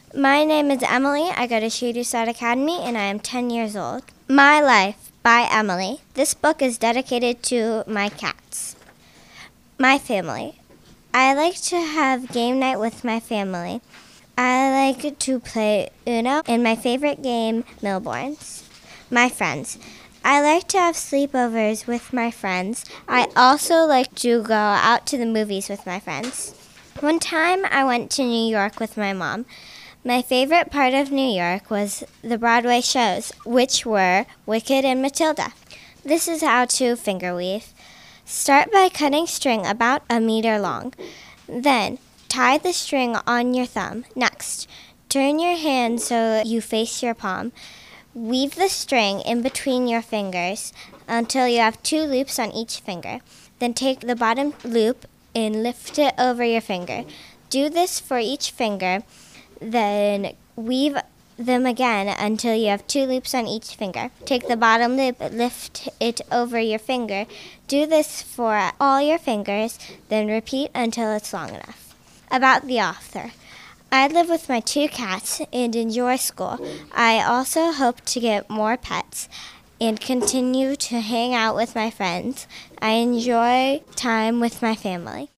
My name is Emily. I go to Shadyside Academy and I am 10 years old. My Life by Emily. This book is dedicated to my cats. My family. I like to have game night with my family. I like to play Uno and my favorite game, Millborns. My friends. I like to have sleepovers with my friends. I also like to go out to the movies with my friends. One time I went to New York with my mom. My favorite part of New York was the Broadway shows, which were Wicked and Matilda. This is how to finger weave. Start by cutting string about 1 meter long. Then, tie the string on your thumb. Next, turn your hand so you face your palm. Weave the string in between your fingers until you have 2 loops on each finger. Then take the bottom loop and lift it over your finger. Do this for each finger. Then weave them again until you have 2 loops on each finger. Take the bottom loop, lift it over your finger. Do this for all your fingers, then repeat until it's long enough. About the author. I live with my 2 cats and enjoy school. I also hope to get more pets and continue to hang out with my friends. I enjoy time with my family.